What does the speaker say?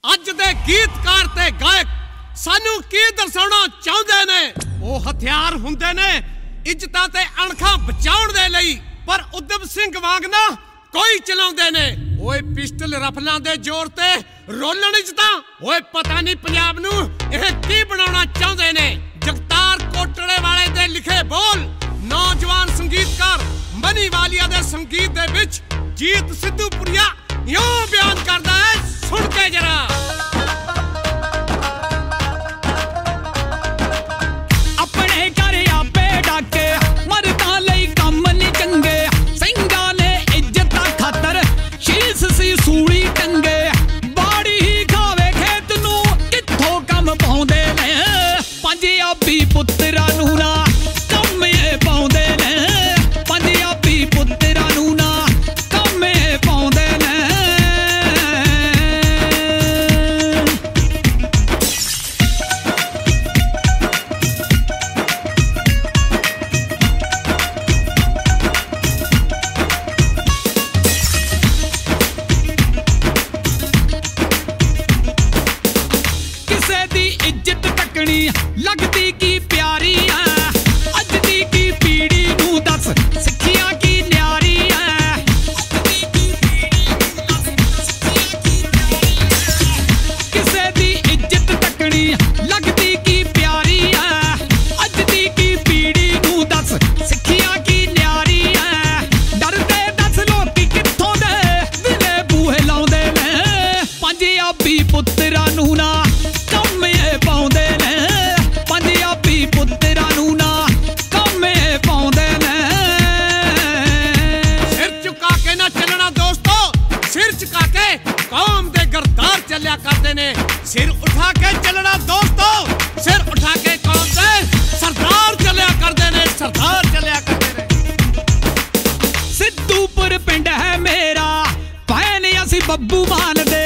ਅੱਜ ਦੇ ਗੀਤਕਾਰ ਤੇ ਗਾਇਕ ਸਾਨੂੰ ਕੀ ਦਰਸਾਉਣਾ ਚਾਹੁੰਦੇ ਨੇ? ਉਹ ਹਥਿਆਰ ਹੁੰਦੇ ਨੇ ਇੱਜ਼ਤਾਂ ਤੇ ਅਣਖਾਂ ਬਚਾਉਣ ਦੇ ਲਈ, ਪਰ ਉਦਮ ਸਿੰਘ ਵਾਂਗ ਨਾ ਕੋਈ ਚਲਾਉਂਦੇ ਨੇ। ਓਏ ਪਿਸਟਲ ਰਫਲਾਂ ਦੇ ਜ਼ੋਰ ਤੇ ਰੋਲਣ ਇੱਜ਼ਤਾਂ। ਓਏ ਪਤਾ ਨਹੀਂ ਪੰਜਾਬ ਨੂੰ ਇਹ ਕੀ ਬਣਾਉਣਾ ਚਾਹੁੰਦੇ ਨੇ। ਜਗਤਾਰ ਕੋਟੜੇ ਵਾਲੇ ਦੇ ਲਿਖੇ ਬੋਲ ਨੌਜਵਾਨ ਸੰਗੀਤਕਾਰ ਮਨੀ ਵਾਲੀਆ ਦੇ ਸੰਗੀਤ ਦੇ ਵਿੱਚ ਜੀਤ ਸਿੱਧੂਪੁਰੀਆ ਇਉਂ ਬਿਆਨ ਕਰਦਾ ਹੈ, ਸੁਣ ਕੇ ਜਰਾ। ਆਪਣੇ ਘਰ ਆਪੇ ਡਾਕੇ ਮਰਦਾਂ ਲਈ ਕੰਮ ਨਹੀਂ ਚੰਗੇ, ਸਿੰਘਾਂ ਨੇ ਇੱਜ਼ਤਾਂ ਖਾਤਰ ਸ਼ੀਸ਼ ਸੀ ਸੂਲੀ ਟੰਗੇ। ਬਾੜੀ ਹੀ ਖਾਵੇ ਖੇਤ ਨੂੰ ਕਿੱਥੋਂ ਕੰਮ ਪਾਉਂਦੇ ਨੇ, ਪੰਜਾਬੀ ਪੁੱਤਰਾਂ ਨੂੰ ਨਾ ਕੰਮ ਇਹ ਪਾਉਂਦੇ ਨੇ, ਪੰਜਾਬੀ ਪੁੱਤਰਾਂ ਨੂੰ ਨਾ ਕੰਮ ਇਹ ਪਾਉਂਦੇ ਨੇ। ਕਿਸੇ ਦੀ ਇੱਜ਼ਤ ਤੱਕਣੀ ਲੱਗਦੀ ਕੀ ਪਿਆਰੀ ਐ, ਅੱਜ ਦੀ ਕੀ ਪੀੜੀ ਨੂੰ ਦੱਸ ਸਿੱਖਿਆ ਕੀ ਨਿਆਰੀ ਐ। ਕਿਸੇ ਦੀ ਇੱਜ਼ਤ ਤੱਕਣੀ ਲੱਗਦੀ ਕੀ ਪਿਆਰੀ ਐ, ਅੱਜ ਦੀ ਕੀ ਪੀੜੀ ਨੂੰ ਦੱਸ ਸਿੱਖਿਆ ਕੀ ਨਿਆਰੀ ਐ। ਡਰਦੇ ਦੱਸ ਲੋਕੀ ਕਿੱਥੋਂ ਦੇ ਦਿਲੇ ਬੂਹੇ ਲਾਉਂਦੇ ਨੇ, ਪੰਜਾਬੀ ਪੁੱਤਰਾਂ ਨੂੰ ਨਾ ਕੰਮ ਇਹ ਪਾਉਂਦੇ ਨੇ, ਪੰਜਾਬੀ ਪੁੱਤਰਾਂ ਨੂੰ ਨਾ ਕੰਮ ਇਹ ਪਾਉਂਦੇ ਨੇ। ਸਿਰ ਝੁਕਾ ਕੇ ਨਾ ਚੱਲਣਾ ਦੋਸਤੋ, ਸਿਰ ਝੁਕਾ ਕੇ ਕੌਮ ਦੇ ਗਰਦਾਰ ਚੱਲਿਆ ਕਰਦੇ ਨੇ। ਸਿਰ ਉਠਾ ਕੇ ਚੱਲਣਾ ਦੋਸਤੋ, ਸਿਰ ਉਠਾ ਕੇ ਕੌਮ ਦੇ ਸਰਦਾਰ ਚੱਲਿਆ ਕਰਦੇ ਨੇ, ਸਰਦਾਰ ਚੱਲਿਆ ਕਰਦੇ ਨੇ। ਸਿੱਧੂਪੁਰ ਪਿੰਡ ਹੈ ਮੇਰਾ, ਭੈਣ ਅਸੀਂ ਬੱਬੂ ਮਾਨ ਦੇ।